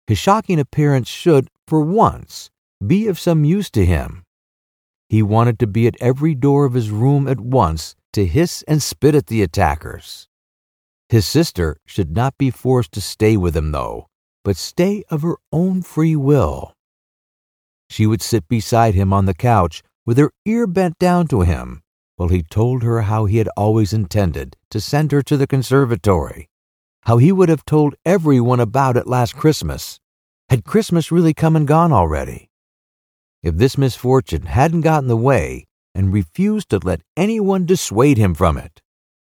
his shocking appearance should, for once, be of some use to him. He wanted to be at every door of his room at once to hiss and spit at the attackers. His sister should not be forced to stay with him, though, but stay of her own free will. She would sit beside him on the couch with her ear bent down to him while he told her how he had always intended to send her to the conservatory, how he would have told everyone about it last Christmas. Had Christmas really come and gone already? If this misfortune hadn't got in the way and refused to let anyone dissuade him from it.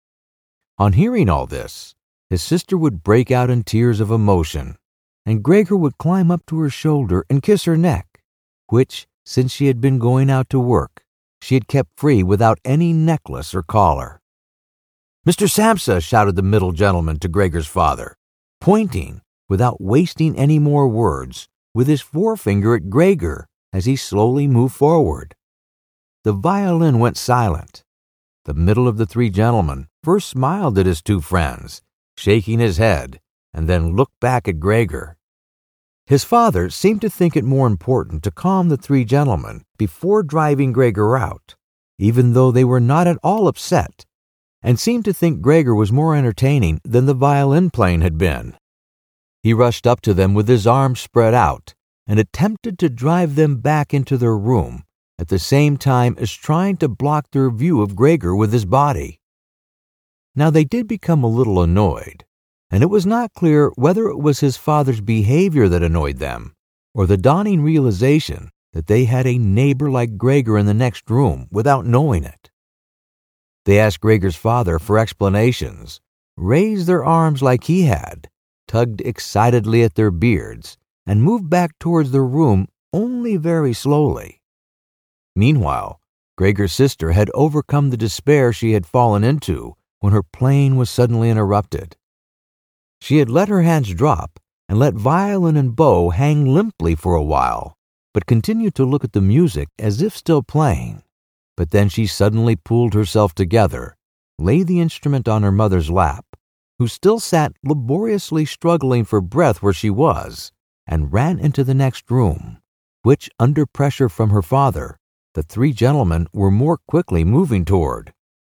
On hearing all this, his sister would break out in tears of emotion, and Gregor would climb up to her shoulder and kiss her neck, which, since she had been going out to work, she had kept free without any necklace or collar. "Mr. Samsa," shouted the middle gentleman to Gregor's father, pointing, without wasting any more words, with his forefinger at Gregor as he slowly moved forward. The violin went silent. The middle of the three gentlemen first smiled at his two friends, shaking his head, and then looked back at Gregor. His father seemed to think it more important to calm the three gentlemen before driving Gregor out, even though they were not at all upset, and seemed to think Gregor was more entertaining than the violin playing had been. He rushed up to them with his arms spread out and attempted to drive them back into their room, at the same time as trying to block their view of Gregor with his body. Now they did become a little annoyed, and it was not clear whether it was his father's behavior that annoyed them, or the dawning realization that they had a neighbor like Gregor in the next room without knowing it. They asked Gregor's father for explanations, raised their arms like he had, tugged excitedly at their beards, and moved back towards their room only very slowly. Meanwhile, Gregor's sister had overcome the despair she had fallen into when her playing was suddenly interrupted. She had let her hands drop and let violin and bow hang limply for a while, but continued to look at the music as if still playing. But then she suddenly pulled herself together, laid the instrument on her mother's lap, who still sat laboriously struggling for breath where she was, and ran into the next room, which, under pressure from her father, the three gentlemen were more quickly moving toward.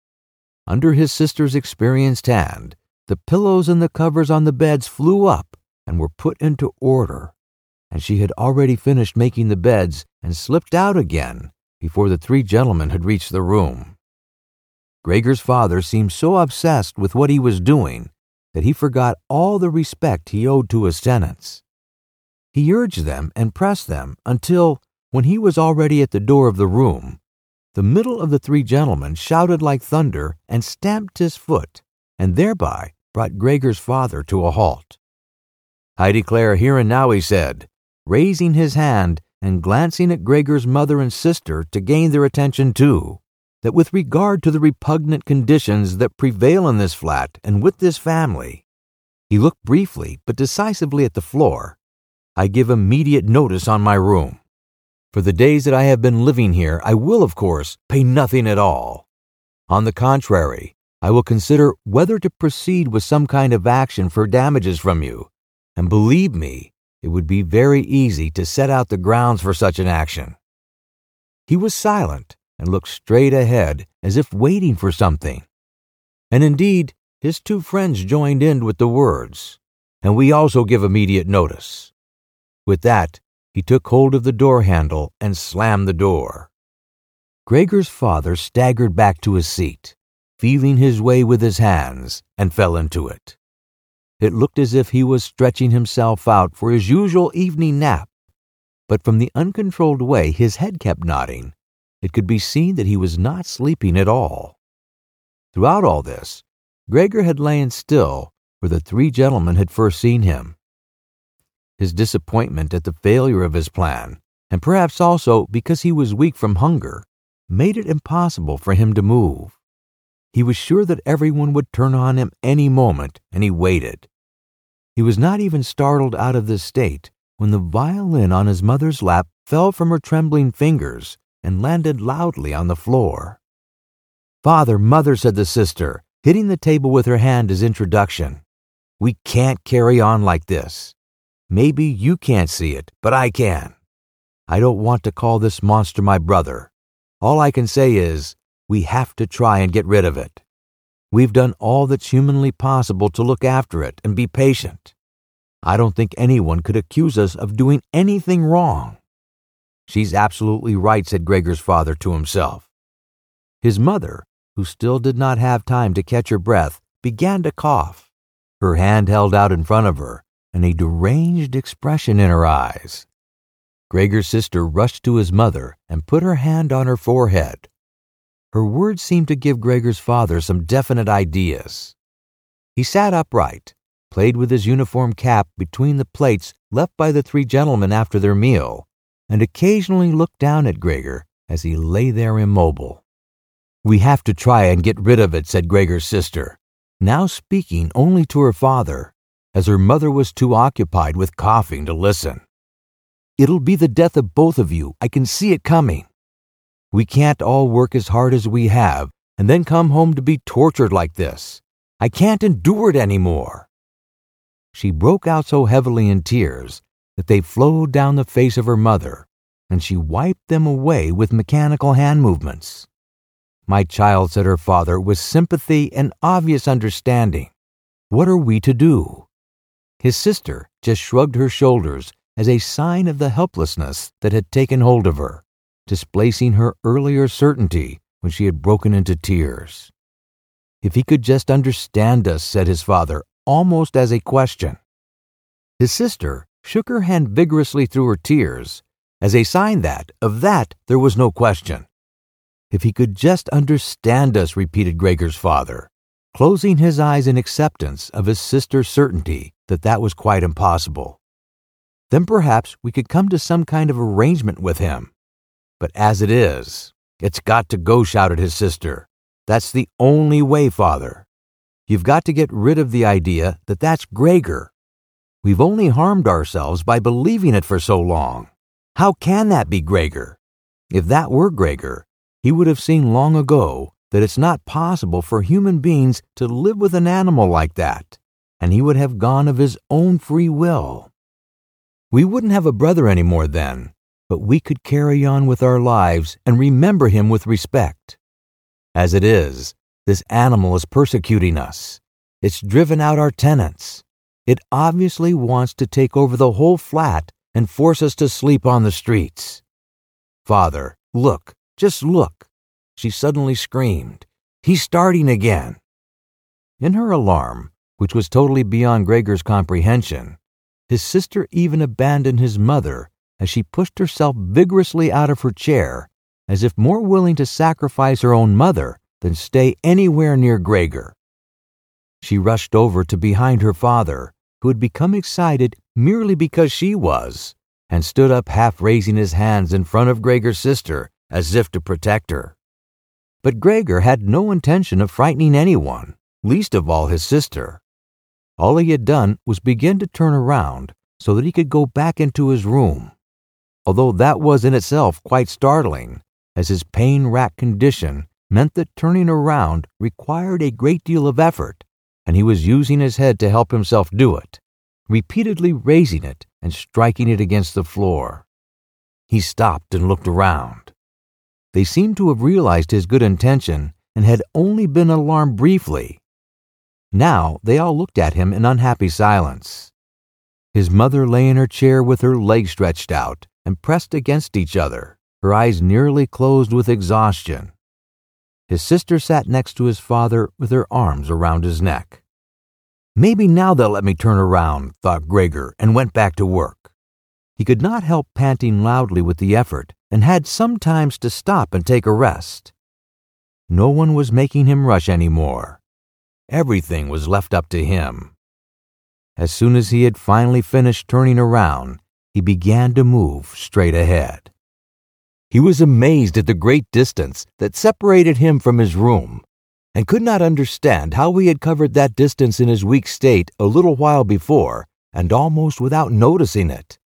Under his sister's experienced hand, the pillows and the covers on the beds flew up and were put into order, and she had already finished making the beds and slipped out again before the three gentlemen had reached the room. Gregor's father seemed so obsessed with what he was doing that he forgot all the respect he owed to his tenants. He urged them and pressed them until, when he was already at the door of the room, the middle of the three gentlemen shouted like thunder and stamped his foot, and thereby brought Gregor's father to a halt. "I declare here and now," he said, raising his hand and glancing at Gregor's mother and sister to gain their attention too, that with regard to the repugnant conditions that prevail in this flat and with this family, he looked briefly but decisively at the floor, "I give immediate notice on my room. For the days that I have been living here, I will, of course, pay nothing at all. On the contrary, I will consider whether to proceed with some kind of action for damages from you, and believe me, it would be very easy to set out the grounds for such an action." He was silent and looked straight ahead as if waiting for something. And indeed, his two friends joined in with the words, "And we also give immediate notice." With that, he took hold of the door handle and slammed the door. Gregor's father staggered back to his seat, feeling his way with his hands, and fell into it. It looked as if he was stretching himself out for his usual evening nap, but from the uncontrolled way his head kept nodding, it could be seen that he was not sleeping at all. Throughout all this, Gregor had lain still where the three gentlemen had first seen him. His disappointment at the failure of his plan, and perhaps also because he was weak from hunger, made it impossible for him to move. He was sure that everyone would turn on him any moment, and he waited. He was not even startled out of this state when the violin on his mother's lap fell from her trembling fingers and landed loudly on the floor. "Father, mother," said the sister, hitting the table with her hand as introduction, "we can't carry on like this. Maybe you can't see it, but I can. I don't want to call this monster my brother. All I can say is, we have to try and get rid of it. We've done all that's humanly possible to look after it and be patient. I don't think anyone could accuse us of doing anything wrong." "She's absolutely right," said Gregor's father to himself. His mother, who still did not have time to catch her breath, began to cough, her hand held out in front of her, and a deranged expression in her eyes. Gregor's sister rushed to his mother and put her hand on her forehead. Her words seemed to give Gregor's father some definite ideas. He sat upright, played with his uniform cap between the plates left by the three gentlemen after their meal, and occasionally looked down at Gregor as he lay there immobile. "We have to try and get rid of it," said Gregor's sister, now speaking only to her father, as her mother was too occupied with coughing to listen. "It'll be the death of both of you. I can see it coming. We can't all work as hard as we have and then come home to be tortured like this. I can't endure it anymore." She broke out so heavily in tears that they flowed down the face of her mother, and she wiped them away with mechanical hand movements. "My child," said her father with sympathy and obvious understanding, "what are we to do?" His sister just shrugged her shoulders as a sign of the helplessness that had taken hold of her, displacing her earlier certainty when she had broken into tears. "If he could just understand us," said his father, almost as a question. His sister shook her hand vigorously through her tears, as a sign that, of that, there was no question. "If he could just understand us," repeated Gregor's father, closing his eyes in acceptance of his sister's certainty that that was quite impossible. "Then perhaps we could come to some kind of arrangement with him. But as it is, it's got to go," shouted his sister. "That's the only way, Father. You've got to get rid of the idea that that's Gregor. We've only harmed ourselves by believing it for so long. How can that be Gregor? If that were Gregor, he would have seen long ago that it's not possible for human beings to live with an animal like that, and he would have gone of his own free will. We wouldn't have a brother anymore then, but we could carry on with our lives and remember him with respect. As it is, this animal is persecuting us. It's driven out our tenants. It obviously wants to take over the whole flat and force us to sleep on the streets. Father, look, just look," she suddenly screamed. "He's starting again." In her alarm, which was totally beyond Gregor's comprehension, his sister even abandoned his mother as she pushed herself vigorously out of her chair, as if more willing to sacrifice her own mother than stay anywhere near Gregor. She rushed over to behind her father, who had become excited merely because she was, and stood up half raising his hands in front of Gregor's sister as if to protect her. But Gregor had no intention of frightening anyone, least of all his sister. All he had done was begin to turn around so that he could go back into his room, although that was in itself quite startling, as his pain-racked condition meant that turning around required a great deal of effort, and he was using his head to help himself do it, repeatedly raising it and striking it against the floor. He stopped and looked around. They seemed to have realized his good intention and had only been alarmed briefly. Now they all looked at him in unhappy silence. His mother lay in her chair with her legs stretched out and pressed against each other, her eyes nearly closed with exhaustion. His sister sat next to his father with her arms around his neck. "Maybe now they'll let me turn around," thought Gregor, and went back to work. He could not help panting loudly with the effort and had sometimes to stop and take a rest. No one was making him rush any more. Everything was left up to him. As soon as he had finally finished turning around, he began to move straight ahead. He was amazed at the great distance that separated him from his room, and could not understand how he had covered that distance in his weak state a little while before, and almost without noticing it.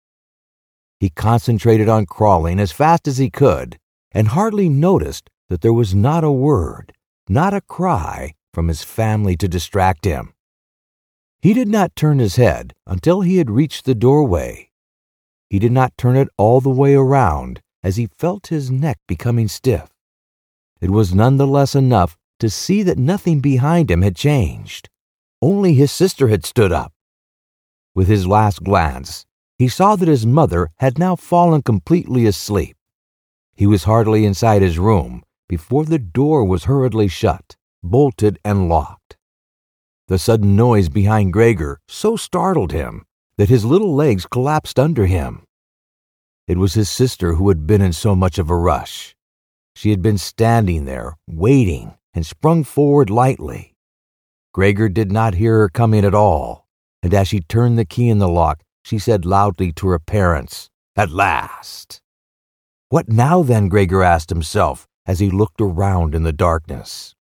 He concentrated on crawling as fast as he could, and hardly noticed that there was not a word, not a cry from his family to distract him. He did not turn his head until he had reached the doorway. He did not turn it all the way around, as he felt his neck becoming stiff. It was none the less enough to see that nothing behind him had changed. Only his sister had stood up. With his last glance, he saw that his mother had now fallen completely asleep. He was hardly inside his room before the door was hurriedly shut, bolted, and locked. The sudden noise behind Gregor so startled him that his little legs collapsed under him. It was his sister who had been in so much of a rush. She had been standing there, waiting, and sprung forward lightly. Gregor did not hear her coming at all, and as she turned the key in the lock, she said loudly to her parents, "At last!" What now then, Gregor asked himself as he looked around in the darkness.